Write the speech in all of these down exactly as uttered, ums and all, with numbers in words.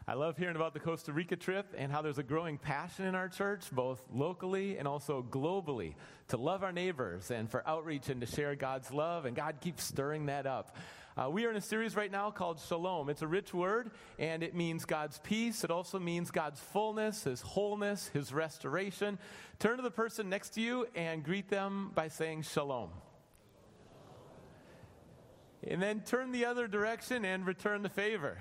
I love hearing about the Costa Rica trip and how there's a growing passion in our church, both locally and also globally, to love our neighbors and for outreach and to share God's love, and God keeps stirring that up. Uh, we are in a series right now called Shalom. It's a rich word, and it means God's peace. It also means God's fullness, His wholeness, His restoration. Turn to the person next to you and greet them by saying Shalom. And then turn the other direction and return the favor.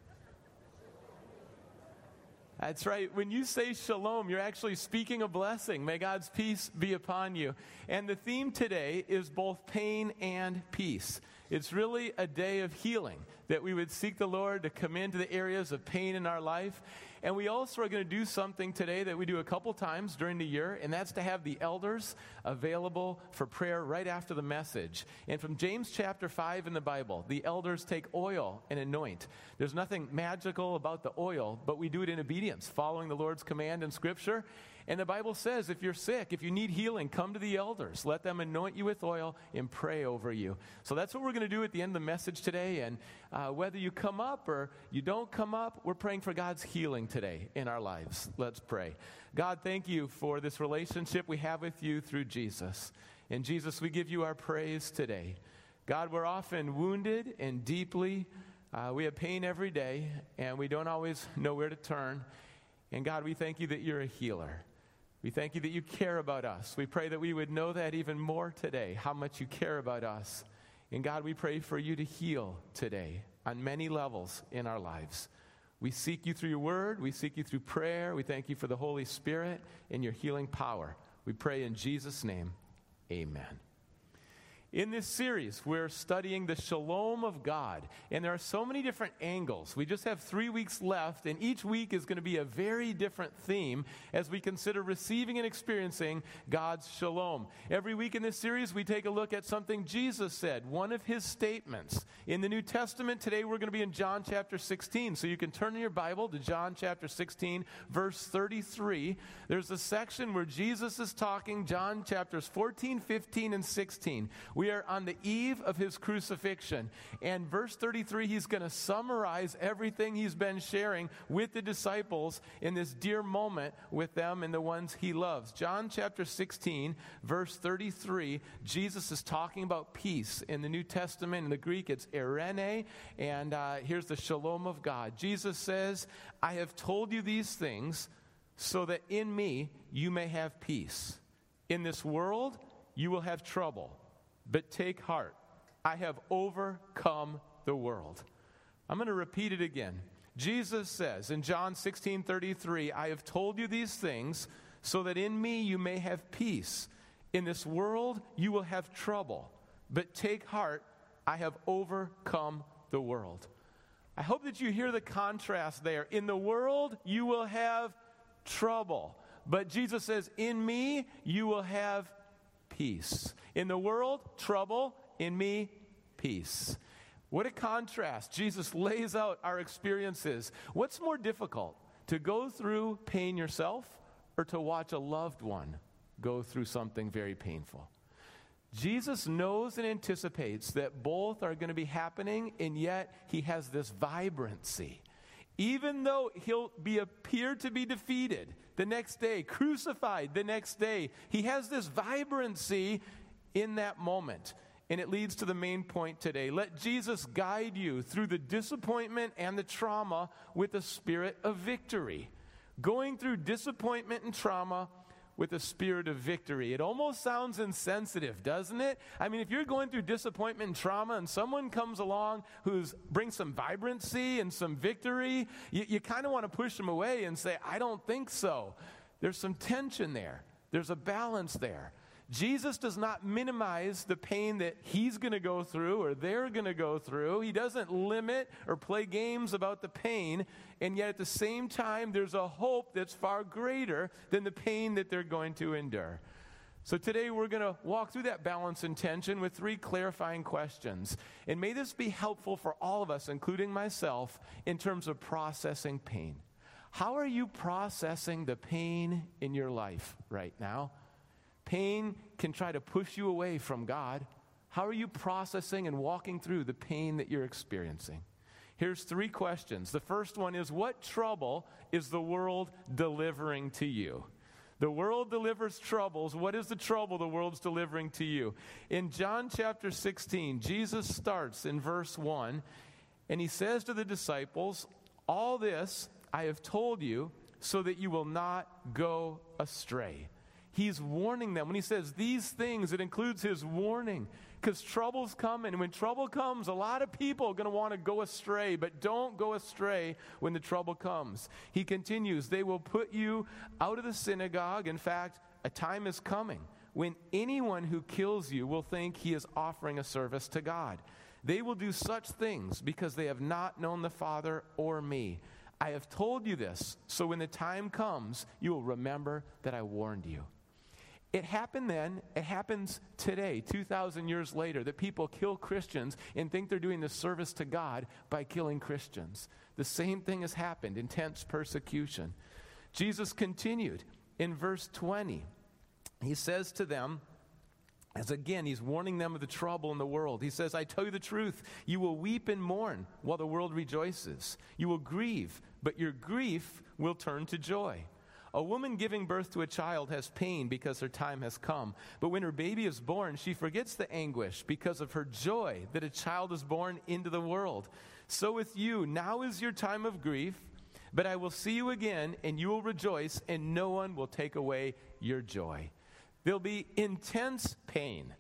That's right. When you say shalom, you're actually speaking a blessing. May God's peace be upon you. And the theme today is both pain and peace. It's really a day of healing, that we would seek the Lord to come into the areas of pain in our life. And we also are going to do something today that we do a couple times during the year, and that's to have the elders available for prayer right after the message. And from James chapter five in the Bible, the elders take oil and anoint. There's nothing magical about the oil, but we do it in obedience, following the Lord's command in Scripture. And the Bible says if you're sick, if you need healing, come to the elders. Let them anoint you with oil and pray over you. So that's what we're going to do at the end of the message today. And uh, whether you come up or you don't come up, we're praying for God's healing today in our lives. Let's pray. God, thank you for this relationship we have with you through Jesus. And Jesus, we give you our praise today. God, we're often wounded and deeply. Uh, we have pain every day, and we don't always know where to turn. And God, we thank you that you're a healer. We thank you that you care about us. We pray that we would know that even more today, how much you care about us. And God, we pray for you to heal today on many levels in our lives. We seek you through your word. We seek you through prayer. We thank you for the Holy Spirit and your healing power. We pray in Jesus' name, amen. In this series, we're studying the shalom of God, and there are so many different angles. We just have three weeks left, and each week is going to be a very different theme as we consider receiving and experiencing God's shalom. Every week in this series, we take a look at something Jesus said, one of his statements. In the New Testament, today we're going to be in John chapter sixteen, so you can turn in your Bible to John chapter sixteen, verse thirty-three. There's a section where Jesus is talking, John chapters fourteen, fifteen, and sixteen. We are on the eve of his crucifixion. And verse thirty-three, he's going to summarize everything he's been sharing with the disciples in this dear moment with them and the ones he loves. John chapter sixteen, verse thirty-three, Jesus is talking about peace. In the New Testament, in the Greek, it's eirene. And uh, here's the shalom of God. Jesus says, I have told you these things so that in me you may have peace. In this world you will have trouble. But take heart, I have overcome the world. I'm going to repeat it again. Jesus says in John sixteen thirty-three, I have told you these things so that in me you may have peace. In this world you will have trouble. But take heart, I have overcome the world. I hope that you hear the contrast there. In the world you will have trouble. But Jesus says, in me you will have peace. In the world, trouble. In me, peace. What a contrast. Jesus lays out our experiences. What's more difficult, to go through pain yourself or to watch a loved one go through something very painful? Jesus knows and anticipates that both are going to be happening, and yet he has this vibrancy. Even though he'll be appear to be defeated the next day, crucified the next day, he has this vibrancy in that moment. And it leads to the main point today. Let Jesus guide you through the disappointment and the trauma with a spirit of victory. Going through disappointment and trauma with a spirit of victory. It almost sounds insensitive, doesn't it? I mean, if you're going through disappointment and trauma and someone comes along who brings some vibrancy and some victory, you, you kind of want to push them away and say, I don't think so. There's some tension there. There's a balance there. Jesus does not minimize the pain that he's going to go through or they're going to go through. He doesn't limit or play games about the pain, and yet at the same time, there's a hope that's far greater than the pain that they're going to endure. So today we're going to walk through that balance and tension with three clarifying questions. And may this be helpful for all of us, including myself, in terms of processing pain. How are you processing the pain in your life right now? Pain can try to push you away from God. How are you processing and walking through the pain that you're experiencing? Here's three questions. The first one is, what trouble is the world delivering to you? The world delivers troubles. What is the trouble the world's delivering to you? In John chapter sixteen, Jesus starts in verse one, and he says to the disciples, all this I have told you so that you will not go astray. He's warning them. When he says these things, it includes his warning, because trouble's coming. And when trouble comes, a lot of people are going to want to go astray, but don't go astray when the trouble comes. He continues, they will put you out of the synagogue. In fact, a time is coming when anyone who kills you will think he is offering a service to God. They will do such things because they have not known the Father or me. I have told you this, so when the time comes, you will remember that I warned you. It happened then, it happens today, two thousand years later, that people kill Christians and think they're doing the service to God by killing Christians. The same thing has happened, intense persecution. Jesus continued in verse twenty. He says to them, as again, he's warning them of the trouble in the world. He says, I tell you the truth, you will weep and mourn while the world rejoices. You will grieve, but your grief will turn to joy. A woman giving birth to a child has pain because her time has come. But when her baby is born, she forgets the anguish because of her joy that a child is born into the world. So with you, now is your time of grief, but I will see you again, and you will rejoice, and no one will take away your joy. There'll be intense pain.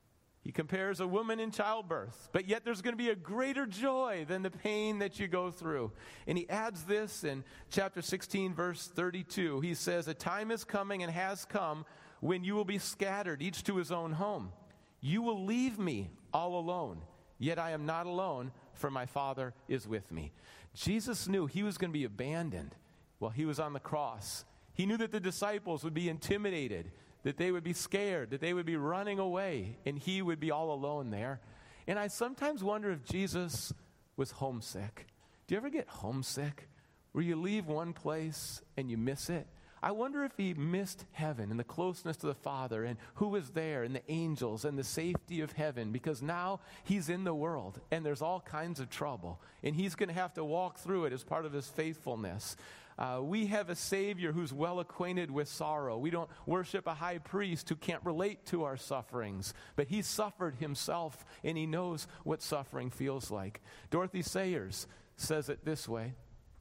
He compares a woman in childbirth, but yet there's going to be a greater joy than the pain that you go through. And he adds this in chapter sixteen, verse thirty-two. He says, a time is coming and has come when you will be scattered, each to his own home. You will leave me all alone, yet I am not alone, for my Father is with me. Jesus knew he was going to be abandoned while he was on the cross. He knew that the disciples would be intimidated, that they would be scared, that they would be running away, and he would be all alone there. And I sometimes wonder if Jesus was homesick. Do you ever get homesick, where you leave one place and you miss it? I wonder if he missed heaven and the closeness to the Father and who was there and the angels and the safety of heaven, because now he's in the world and there's all kinds of trouble, and he's going to have to walk through it as part of his faithfulness. Uh, we have a Savior who's well acquainted with sorrow. We don't worship a high priest who can't relate to our sufferings, but he suffered himself, and he knows what suffering feels like. Dorothy Sayers says it this way.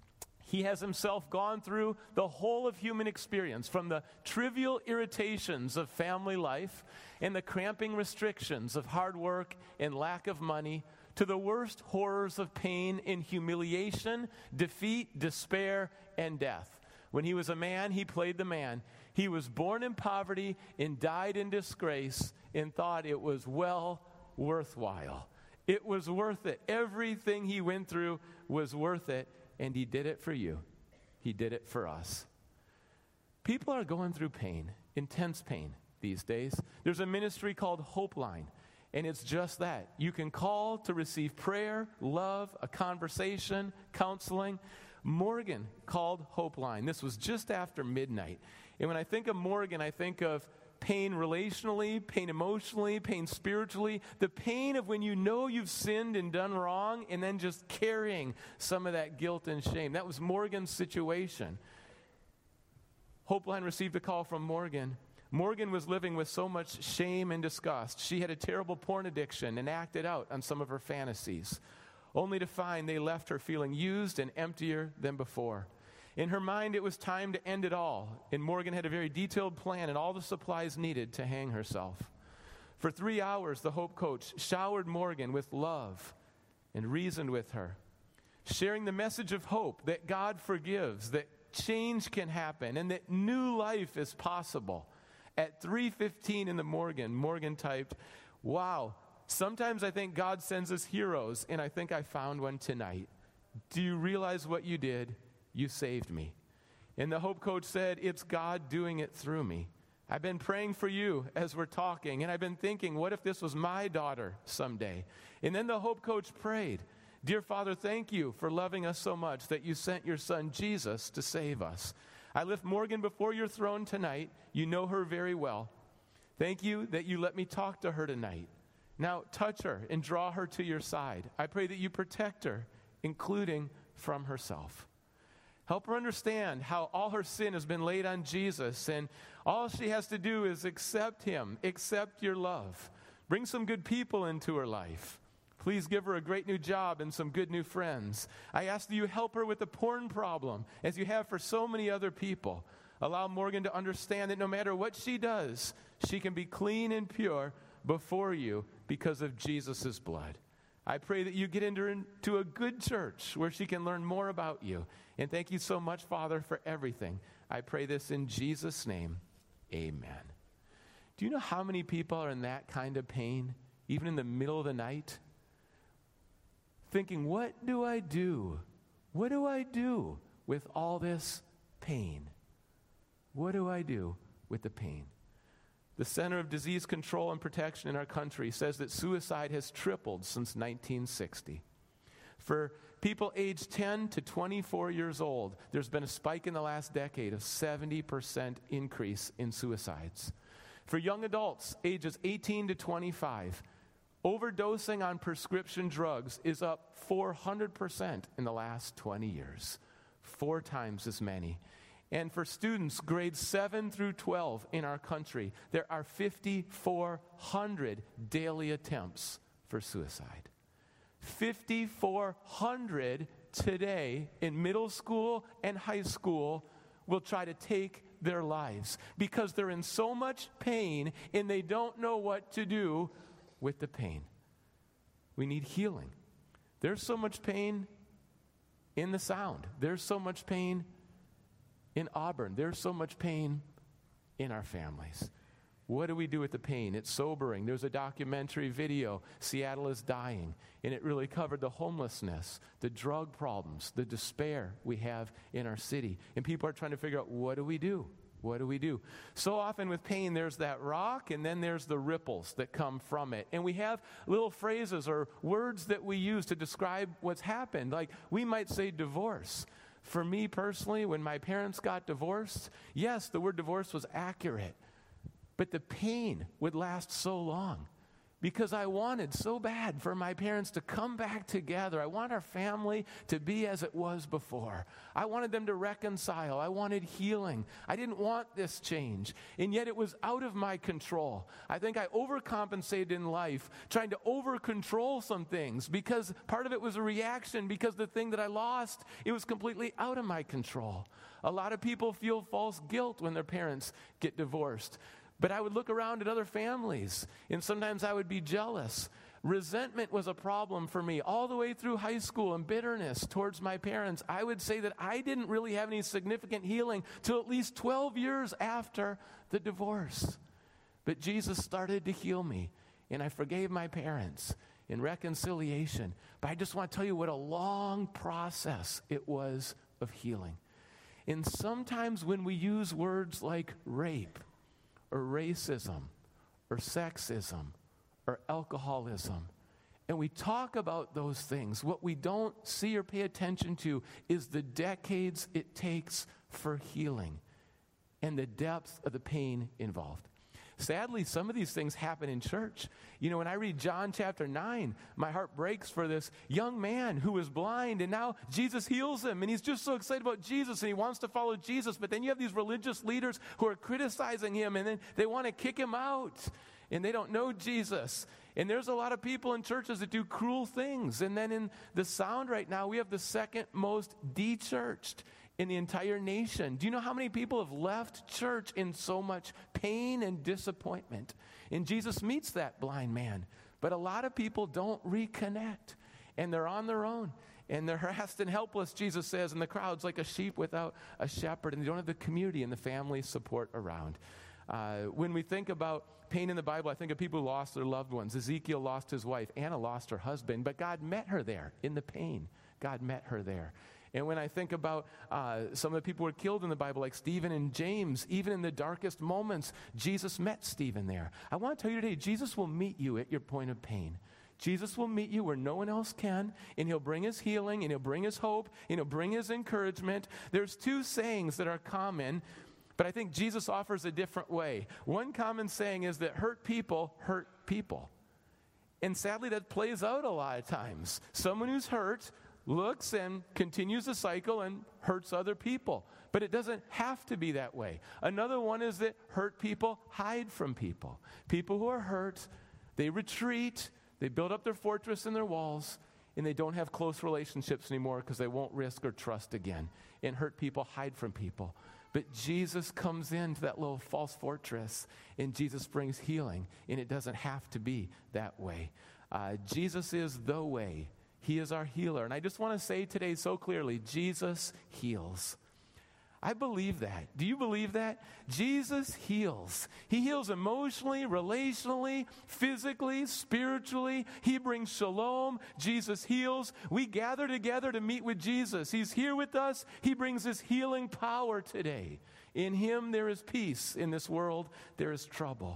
He has himself gone through the whole of human experience, from the trivial irritations of family life and the cramping restrictions of hard work and lack of money, to the worst horrors of pain and humiliation, defeat, despair, and death. When he was a man, he played the man. He was born in poverty and died in disgrace, and thought it was well worthwhile. It was worth it. Everything he went through was worth it, and he did it for you. He did it for us. People are going through pain, intense pain these days. There's a ministry called Hope Line. And it's just that. You can call to receive prayer, love, a conversation, counseling. Morgan called Hope Line. This was just after midnight. And when I think of Morgan, I think of pain relationally, pain emotionally, pain spiritually. The pain of when you know you've sinned and done wrong, and then just carrying some of that guilt and shame. That was Morgan's situation. Hope Line received a call from Morgan. Morgan was living with so much shame and disgust. She had a terrible porn addiction and acted out on some of her fantasies, only to find they left her feeling used and emptier than before. In her mind, it was time to end it all, and Morgan had a very detailed plan and all the supplies needed to hang herself. For three hours, the Hope Coach showered Morgan with love and reasoned with her, sharing the message of hope that God forgives, that change can happen, and that new life is possible. At three fifteen in the Morgan, Morgan typed, wow, sometimes I think God sends us heroes, and I think I found one tonight. Do you realize what you did? You saved me. And the Hope Coach said, it's God doing it through me. I've been praying for you as we're talking, and I've been thinking, what if this was my daughter someday? And then the Hope Coach prayed, dear Father, thank you for loving us so much that you sent your son Jesus to save us. I lift Morgan before your throne tonight. You know her very well. Thank you that you let me talk to her tonight. Now touch her and draw her to your side. I pray that you protect her including from herself. Help her understand how all her sin has been laid on Jesus, and all she has to do is accept him, accept your love. Bring some good people into her life. Please give her a great new job and some good new friends. I ask that you help her with the porn problem, as you have for so many other people. Allow Morgan to understand that no matter what she does, she can be clean and pure before you because of Jesus' blood. I pray that you get into, into a good church where she can learn more about you. And thank you so much, Father, for everything. I pray this in Jesus' name. Amen. Do you know how many people are in that kind of pain, even in the middle of the night? Thinking, what do I do? What do I do with all this pain? What do I do with the pain? The Center of Disease Control and Protection in our country says that suicide has tripled since nineteen sixty. For people aged ten to twenty-four years old, there's been a spike in the last decade of seventy percent increase in suicides. For young adults ages eighteen to twenty-five, overdosing on prescription drugs is up four hundred percent in the last twenty years. Four times as many. And for students grades seven through twelve in our country, there are five thousand four hundred daily attempts for suicide. five thousand four hundred today in middle school and high school will try to take their lives because they're in so much pain and they don't know what to do with the pain. We need healing. There's so much pain in the Sound. There's so much pain in Auburn. There's so much pain in our families. What do we do with the pain? It's sobering. There's a documentary video, Seattle is Dying, and it really covered the homelessness, the drug problems, the despair we have in our city. And people are trying to figure out, what do we do? What do we do? So often with pain, there's that rock, and then there's the ripples that come from it. And we have little phrases or words that we use to describe what's happened. Like, we might say divorce. For me personally, when my parents got divorced, yes, the word divorce was accurate. But the pain would last so long because I wanted so bad for my parents to come back together. I want our family to be as it was before. I wanted them to reconcile. I wanted healing. I didn't want this change. And yet it was out of my control. I think I overcompensated in life, trying to over-control some things because part of it was a reaction because the thing that I lost, it was completely out of my control. A lot of people feel false guilt when their parents get divorced. But I would look around at other families, and sometimes I would be jealous. Resentment was a problem for me all the way through high school, and bitterness towards my parents. I would say that I didn't really have any significant healing till at least twelve years after the divorce. But Jesus started to heal me, and I forgave my parents in reconciliation. But I just want to tell you what a long process it was of healing. And sometimes when we use words like rape, or racism, or sexism, or alcoholism, and we talk about those things, what we don't see or pay attention to is the decades it takes for healing and the depth of the pain involved. Sadly, some of these things happen in church. You know, when I read John chapter nine, my heart breaks for this young man who was blind, and now Jesus heals him, and he's just so excited about Jesus, and he wants to follow Jesus. But then you have these religious leaders who are criticizing him, and then they want to kick him out, and they don't know Jesus. And there's a lot of people in churches that do cruel things. And then in the Sound right now, we have the second most de-churched in the entire nation. Do you know how many people have left church in so much pain and disappointment? And Jesus meets that blind man. But a lot of people don't reconnect, and they're on their own. And they're harassed and helpless, Jesus says, and the crowd's like a sheep without a shepherd, and they don't have the community and the family support around. Uh, when we think about pain in the Bible, I think of people who lost their loved ones. Ezekiel lost his wife. Anna lost her husband. But God met her there in the pain. God met her there. And when I think about uh, some of the people who were killed in the Bible, like Stephen and James, even in the darkest moments, Jesus met Stephen there. I want to tell you today, Jesus will meet you at your point of pain. Jesus will meet you where no one else can, and he'll bring his healing, and he'll bring his hope, and he'll bring his encouragement. There's two sayings that are common, but I think Jesus offers a different way. One common saying is that hurt people hurt people. And sadly, that plays out a lot of times. Someone who's hurt looks and continues the cycle and hurts other people. But it doesn't have to be that way. Another one is that hurt people hide from people. People who are hurt, they retreat, they build up their fortress and their walls, and they don't have close relationships anymore because they won't risk or trust again. And hurt people hide from people. But Jesus comes into that little false fortress, and Jesus brings healing, and it doesn't have to be that way. Uh, Jesus is the way. He is our healer. And I just want to say today so clearly, Jesus heals. I believe that. Do you believe that? Jesus heals. He heals emotionally, relationally, physically, spiritually. He brings shalom. Jesus heals. We gather together to meet with Jesus. He's here with us. He brings his healing power today. In him there is peace. In this world there is trouble.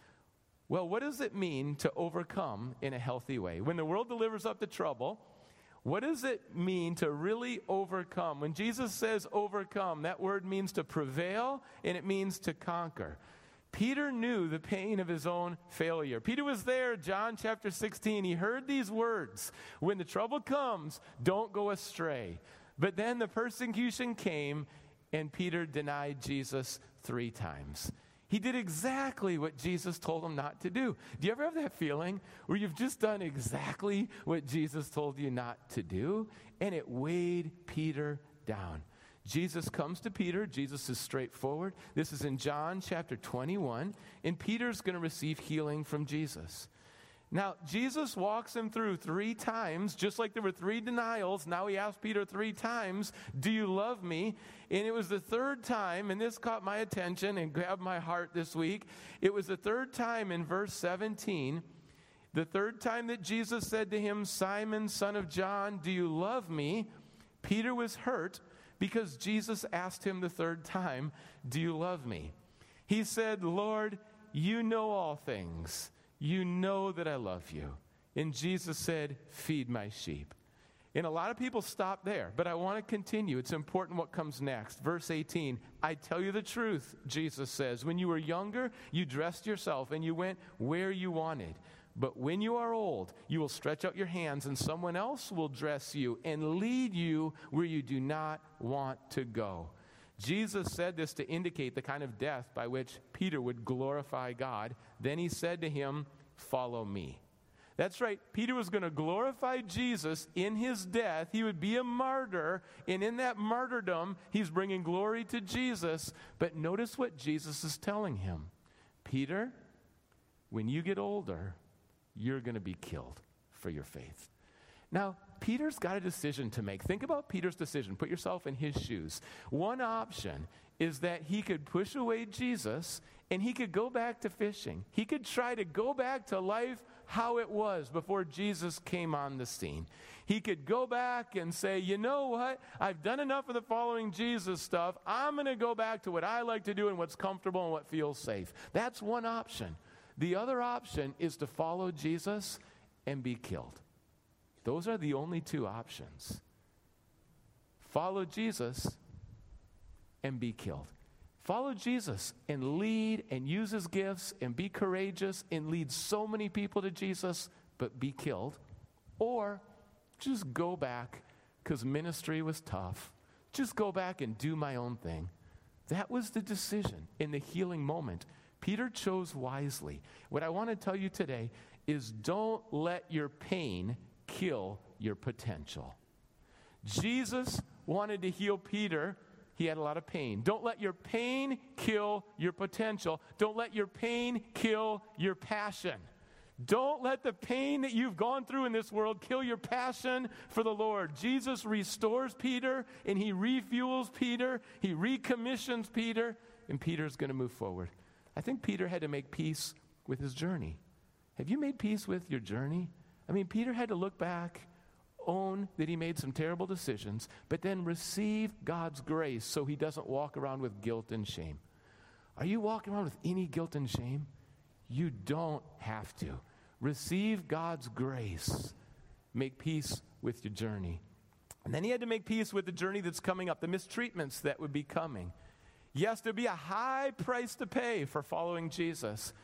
Well, what does it mean to overcome in a healthy way? When the world delivers up the trouble, what does it mean to really overcome? When Jesus says overcome, that word means to prevail, and it means to conquer. Peter knew the pain of his own failure. Peter was there, John chapter sixteen. He heard these words, when the trouble comes, don't go astray. But then the persecution came, and Peter denied Jesus three times. He did exactly what Jesus told him not to do. Do you ever have that feeling where you've just done exactly what Jesus told you not to do, and it weighed Peter down? Jesus comes to Peter. Jesus is straightforward. This is in John chapter twenty-one, and Peter's going to receive healing from Jesus. Now, Jesus walks him through three times, just like there were three denials. Now he asked Peter three times, do you love me? And it was the third time, and this caught my attention and grabbed my heart this week. It was the third time in verse seventeen, the third time that Jesus said to him, Simon, son of John, do you love me? Peter was hurt because Jesus asked him the third time, do you love me? He said, Lord, you know all things. You know that I love you. And Jesus said, feed my sheep. And a lot of people stop there, but I want to continue. It's important what comes next. Verse eighteen, I tell you the truth, Jesus says. When you were younger, you dressed yourself and you went where you wanted. But when you are old, you will stretch out your hands and someone else will dress you and lead you where you do not want to go. Jesus said this to indicate the kind of death by which Peter would glorify God. Then he said to him, follow me. That's right. Peter was going to glorify Jesus in his death. He would be a martyr, and in that martyrdom, he's bringing glory to Jesus. But notice what Jesus is telling him. Peter, when you get older, you're going to be killed for your faith. Now, Peter's got a decision to make. Think about Peter's decision. Put yourself in his shoes. One option is that he could push away Jesus and he could go back to fishing. He could try to go back to life how it was before Jesus came on the scene. He could go back and say, you know what? I've done enough of the following Jesus stuff. I'm going to go back to what I like to do and what's comfortable and what feels safe. That's one option. The other option is to follow Jesus and be killed. Those are the only two options. Follow Jesus and be killed. Follow Jesus and lead and use his gifts and be courageous and lead so many people to Jesus, but be killed. Or just go back because ministry was tough. Just go back and do my own thing. That was the decision in the healing moment. Peter chose wisely. What I want to tell you today is don't let your pain kill your potential. Jesus wanted to heal Peter. He had a lot of pain. Don't let your pain kill your potential. Don't let your pain kill your passion. Don't let the pain that you've gone through in this world kill your passion for the Lord. Jesus restores Peter, and he refuels Peter. He recommissions Peter, and Peter's going to move forward. I think Peter had to make peace with his journey. Have you made peace with your journey? I mean, Peter had to look back, own that he made some terrible decisions, but then receive God's grace so he doesn't walk around with guilt and shame. Are you walking around with any guilt and shame? You don't have to. Receive God's grace. Make peace with your journey. And then he had to make peace with the journey that's coming up, the mistreatments that would be coming. Yes, there'd be a high price to pay for following Jesus.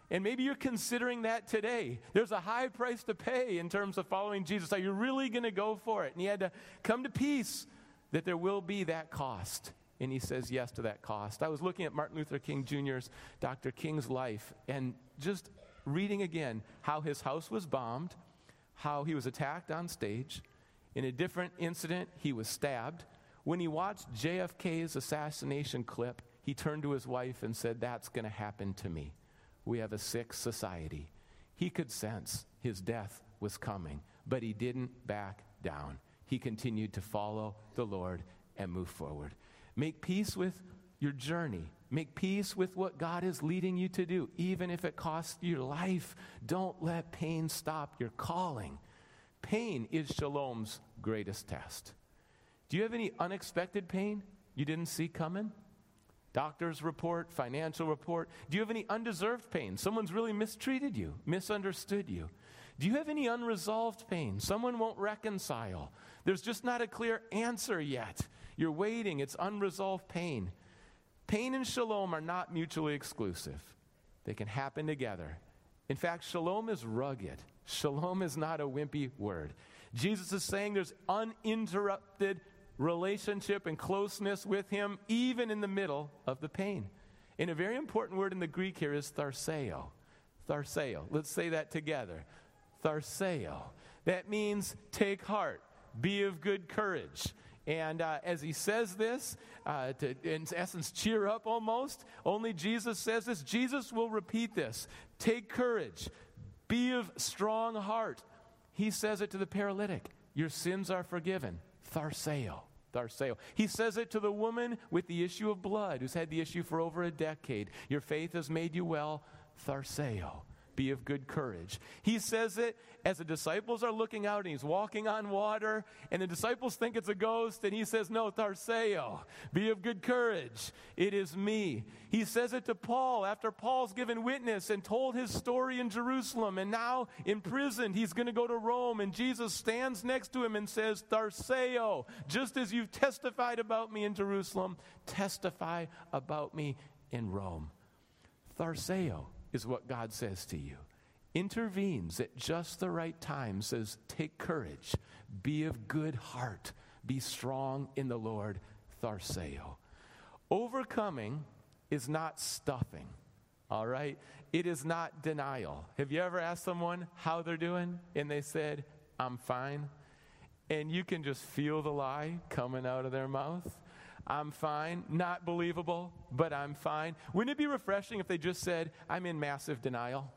And maybe you're considering that today. There's a high price to pay in terms of following Jesus. Are you really going to go for it? And you had to come to peace that there will be that cost. And he says yes to that cost. I was looking at Martin Luther King Junior's, Doctor King's life, and just reading again how his house was bombed, how he was attacked on stage. In a different incident, he was stabbed. When he watched J F K's assassination clip, he turned to his wife and said, "That's going to happen to me. We have a sick society." He could sense his death was coming, but he didn't back down. He continued to follow the Lord and move forward. Make peace with your journey. Make peace with what God is leading you to do, even if it costs your life. Don't let pain stop your calling. Pain is Shalom's greatest test. Do you have any unexpected pain you didn't see coming? Doctor's report, financial report. Do you have any undeserved pain? Someone's really mistreated you, misunderstood you. Do you have any unresolved pain? Someone won't reconcile. There's just not a clear answer yet. You're waiting. It's unresolved pain. Pain and shalom are not mutually exclusive. They can happen together. In fact, shalom is rugged. Shalom is not a wimpy word. Jesus is saying there's uninterrupted relationship and closeness with him, even in the middle of the pain. And a very important word in the Greek here is tharseo. Tharseo. Let's say that together. Tharseo. That means take heart, be of good courage. And uh, as he says this, uh, to, in essence, cheer up almost, only Jesus says this. Jesus will repeat this. Take courage, be of strong heart. He says it to the paralytic. Your sins are forgiven. Tharseo. Tharseo. He says it to the woman with the issue of blood, who's had the issue for over a decade. Your faith has made you well. Tharseo. Be of good courage. He says it as the disciples are looking out and he's walking on water, and the disciples think it's a ghost, and he says, no, Tharseo, be of good courage. It is me. He says it to Paul after Paul's given witness and told his story in Jerusalem, and now imprisoned, he's going to go to Rome, and Jesus stands next to him and says, Tharseo, just as you've testified about me in Jerusalem, testify about me in Rome. Tharseo is what God says to you. Intervenes at just the right time, says, take courage, be of good heart, be strong in the Lord, Tharseo. Overcoming is not stuffing, all right? It is not denial. Have you ever asked someone how they're doing, and they said, I'm fine? And you can just feel the lie coming out of their mouth. I'm fine. Not believable, but I'm fine. Wouldn't it be refreshing if they just said, I'm in massive denial?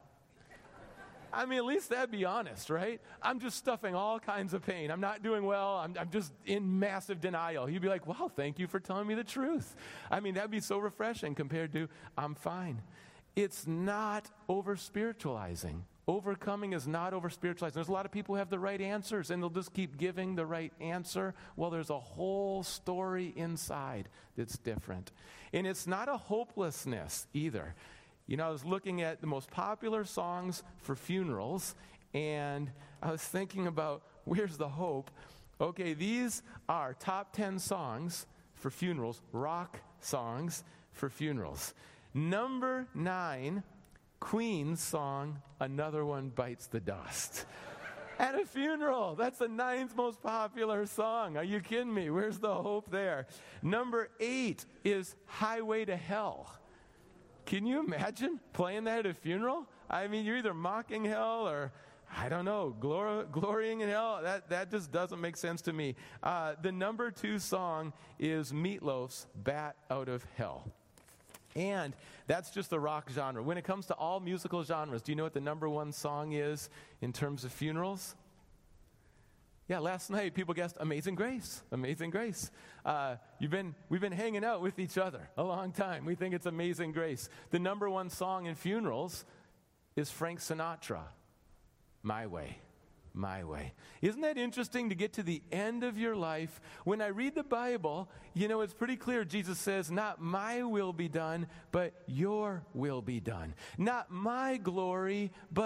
I mean, at least that'd be honest, right? I'm just stuffing all kinds of pain. I'm not doing well. I'm, I'm just in massive denial. You'd be like, wow, thank you for telling me the truth. I mean, that'd be so refreshing compared to, I'm fine. It's not over-spiritualizing. Overcoming is not over-spiritualizing. There's a lot of people who have the right answers, and they'll just keep giving the right answer. Well, there's a whole story inside that's different. And it's not a hopelessness either. You know, I was looking at the most popular songs for funerals, and I was thinking about, where's the hope? Okay, these are top ten songs for funerals, rock songs for funerals. Number nine, Queen's song, Another One Bites the Dust. At a funeral, that's the ninth most popular song. Are you kidding me? Where's the hope there? Number eight is Highway to Hell. Can you imagine playing that at a funeral? I mean, you're either mocking hell or, I don't know, glor- glorying in hell. That, that just doesn't make sense to me. Uh, the number two song is Meatloaf's Bat Out of Hell. And that's just the rock genre. When it comes to all musical genres, do you know what the number one song is in terms of funerals? Yeah, last night people guessed Amazing Grace. Amazing Grace. Uh, you've been, we've been hanging out with each other a long time. We think it's Amazing Grace. The number one song in funerals is Frank Sinatra, My Way. My way. Isn't that interesting to get to the end of your life? When I read the Bible, you know, it's pretty clear. Jesus says, not my will be done, but your will be done. Not my glory, but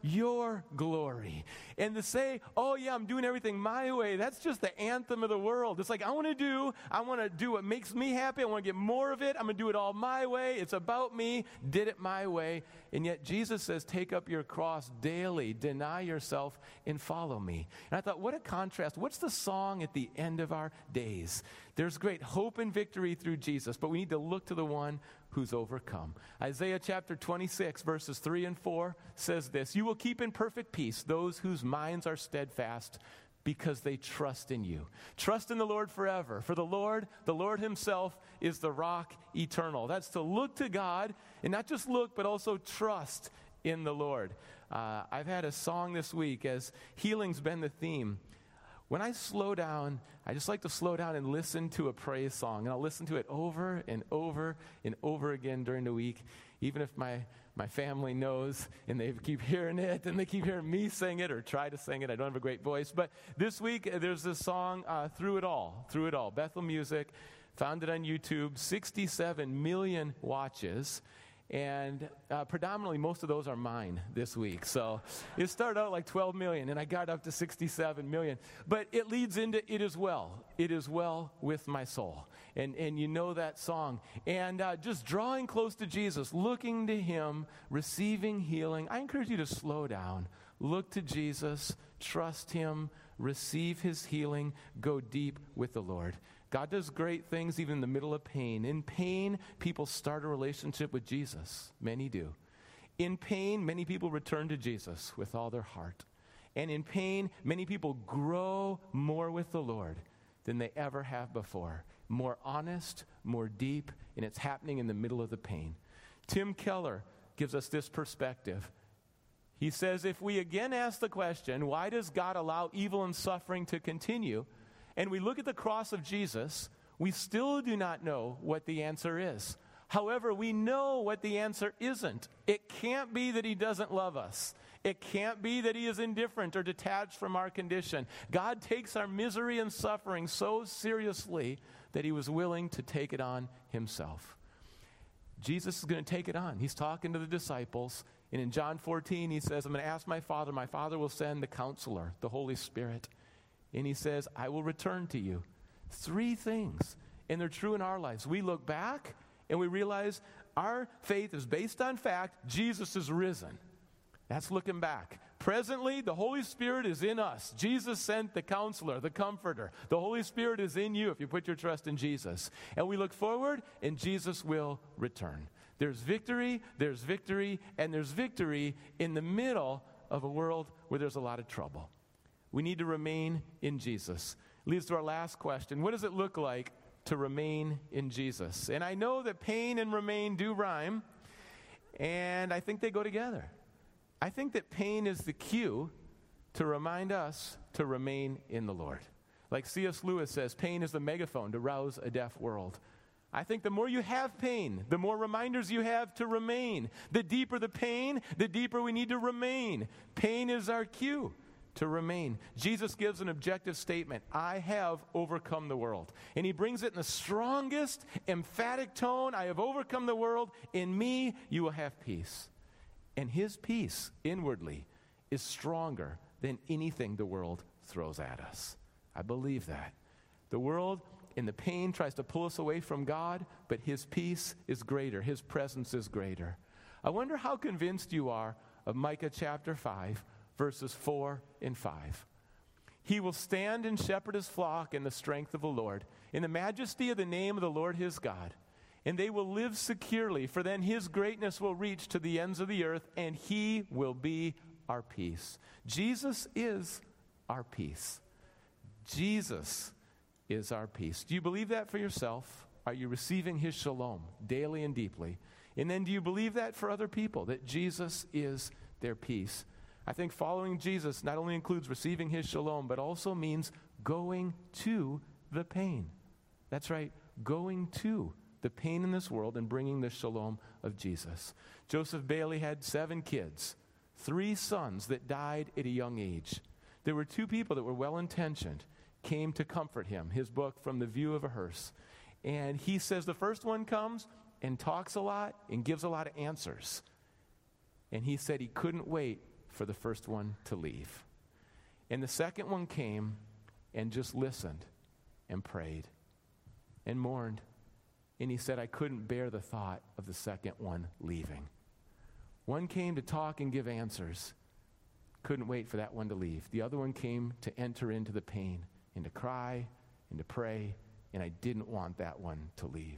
your glory. And to say, oh yeah, I'm doing everything my way, that's just the anthem of the world. It's like, I want to do, I want to do what makes me happy. I want to get more of it. I'm going to do it all my way. It's about me. Did it my way. And yet Jesus says, take up your cross daily, deny yourself, and follow me. And I thought, what a contrast. What's the song at the end of our days? There's great hope and victory through Jesus, but we need to look to the one who's overcome. Isaiah chapter twenty-six, verses three and four says this, you will keep in perfect peace those whose minds are steadfast because they trust in you. Trust in the Lord forever. For the Lord, the Lord himself is the rock eternal. That's to look to God, and not just look, but also trust in the Lord. Uh, I've had a song this week, as healing's been the theme. When I slow down, I just like to slow down and listen to a praise song. And I'll listen to it over and over and over again during the week, even if my, my family knows and they keep hearing it and they keep hearing me sing it or try to sing it. I don't have a great voice. But this week, uh, there's this song, uh, Through It All, Through It All. Bethel Music, found it on YouTube, sixty-seven million watches. And uh, predominantly, most of those are mine this week. So it started out like twelve million, and I got up to sixty-seven million. But it leads into It Is Well. It is well with my soul. And and you know that song. And uh, just drawing close to Jesus, looking to him, receiving healing. I encourage you to slow down. Look to Jesus, trust him, receive his healing, go deep with the Lord. God does great things even in the middle of pain. In pain, people start a relationship with Jesus. Many do. In pain, many people return to Jesus with all their heart. And in pain, many people grow more with the Lord than they ever have before. More honest, more deep, and it's happening in the middle of the pain. Tim Keller gives us this perspective. He says, if we again ask the question, why does God allow evil and suffering to continue? And we look at the cross of Jesus, we still do not know what the answer is. However, we know what the answer isn't. It can't be that he doesn't love us. It can't be that he is indifferent or detached from our condition. God takes our misery and suffering so seriously that he was willing to take it on himself. Jesus is going to take it on. He's talking to the disciples. And in John fourteen, he says, I'm going to ask my Father. My Father will send the Counselor, the Holy Spirit. And he says, I will return to you. Three things. And they're true in our lives. We look back and we realize our faith is based on fact. Jesus is risen. That's looking back. Presently, the Holy Spirit is in us. Jesus sent the Counselor, the Comforter. The Holy Spirit is in you if you put your trust in Jesus. And we look forward, and Jesus will return. There's victory, there's victory, and there's victory in the middle of a world where there's a lot of trouble. We need to remain in Jesus. Leads to our last question. What does it look like to remain in Jesus? And I know that pain and remain do rhyme, and I think they go together. I think that pain is the cue to remind us to remain in the Lord. Like C S Lewis says, pain is the megaphone to rouse a deaf world. I think the more you have pain, the more reminders you have to remain. The deeper the pain, the deeper we need to remain. Pain is our cue to remain. Jesus gives an objective statement. I have overcome the world. And he brings it in the strongest, emphatic tone. I have overcome the world. In me, you will have peace. And his peace, inwardly, is stronger than anything the world throws at us. I believe that. The world, in the pain, tries to pull us away from God, but his peace is greater. His presence is greater. I wonder how convinced you are of Micah chapter five, verses four and five. He will stand and shepherd his flock in the strength of the Lord, in the majesty of the name of the Lord his God. And they will live securely, for then his greatness will reach to the ends of the earth, and he will be our peace. Jesus is our peace. Jesus is our peace. Do you believe that for yourself? Are you receiving his shalom daily and deeply? And then do you believe that for other people, that Jesus is their peace? I think following Jesus not only includes receiving his shalom, but also means going to the pain. That's right, going to the pain in this world and bringing the shalom of Jesus. Joseph Bailey had seven kids, three sons that died at a young age. There were two people that were well-intentioned, came to comfort him. His book, From the View of a Hearse. And he says the first one comes and talks a lot and gives a lot of answers. And he said he couldn't wait for the first one to leave. And the second one came and just listened and prayed and mourned. And he said, I couldn't bear the thought of the second one leaving. One came to talk and give answers. Couldn't wait for that one to leave. The other one came to enter into the pain and to cry and to pray, and I didn't want that one to leave.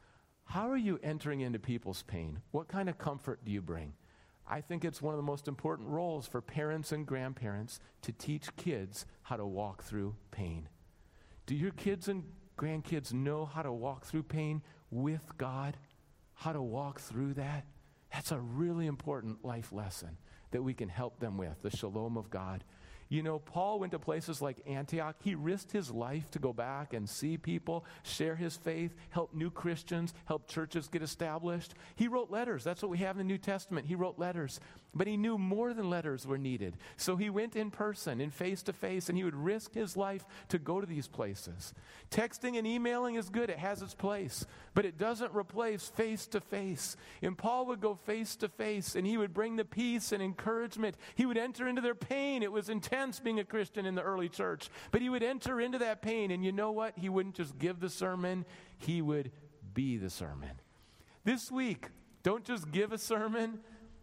How are you entering into people's pain? What kind of comfort do you bring? I think it's one of the most important roles for parents and grandparents to teach kids how to walk through pain. Do your kids and grandkids know how to walk through pain with God? How to walk through that? That's a really important life lesson that we can help them with, the shalom of God. You know, Paul went to places like Antioch. He risked his life to go back and see people, share his faith, help new Christians, help churches get established. He wrote letters. That's what we have in the New Testament. He wrote letters. But he knew more than letters were needed. So he went in person, in face-to-face, and he would risk his life to go to these places. Texting and emailing is good. It has its place. But it doesn't replace face-to-face. And Paul would go face-to-face, and he would bring the peace and encouragement. He would enter into their pain. It was intense being a Christian in the early church. But he would enter into that pain, and you know what? He wouldn't just give the sermon. He would be the sermon. This week, don't just give a sermon.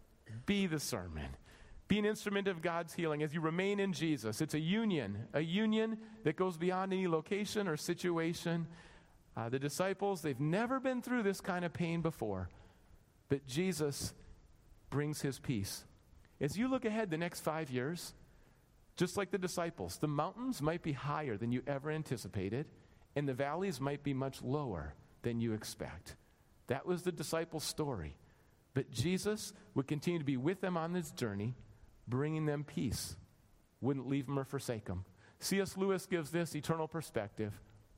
Be the sermon. Be an instrument of God's healing as you remain in Jesus. It's a union, a union that goes beyond any location or situation. Uh, the disciples, they've never been through this kind of pain before, but Jesus brings his peace. As you look ahead the next five years, just like the disciples, the mountains might be higher than you ever anticipated, and the valleys might be much lower than you expect. That was the disciples' story. But Jesus would continue to be with them on this journey, bringing them peace. Wouldn't leave them or forsake them. C S Lewis gives this eternal perspective.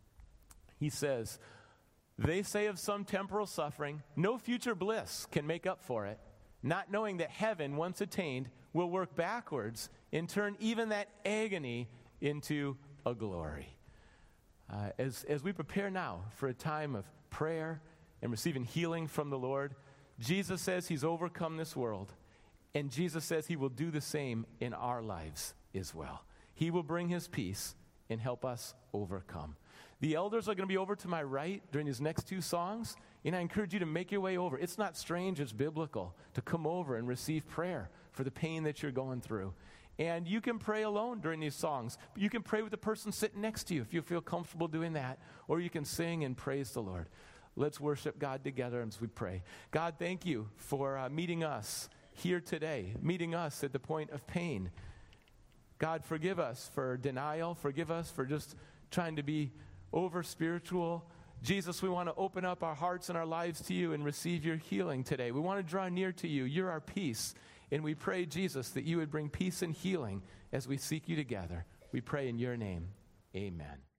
He says, they say of some temporal suffering, no future bliss can make up for it, not knowing that heaven, once attained, will work backwards and turn even that agony into a glory. Uh, as, as we prepare now for a time of prayer and receiving healing from the Lord, Jesus says he's overcome this world, and Jesus says he will do the same in our lives as well. He will bring his peace and help us overcome. The elders are going to be over to my right during these next two songs, and I encourage you to make your way over. It's not strange, it's biblical to come over and receive prayer for the pain that you're going through. And you can pray alone during these songs. You can pray with the person sitting next to you if you feel comfortable doing that, or you can sing and praise the Lord. Let's worship God together as we pray. God, thank you for uh, meeting us here today, meeting us at the point of pain. God, forgive us for denial. Forgive us for just trying to be over-spiritual. Jesus, we want to open up our hearts and our lives to you and receive your healing today. We want to draw near to you. You're our peace. And we pray, Jesus, that you would bring peace and healing as we seek you together. We pray in your name. Amen.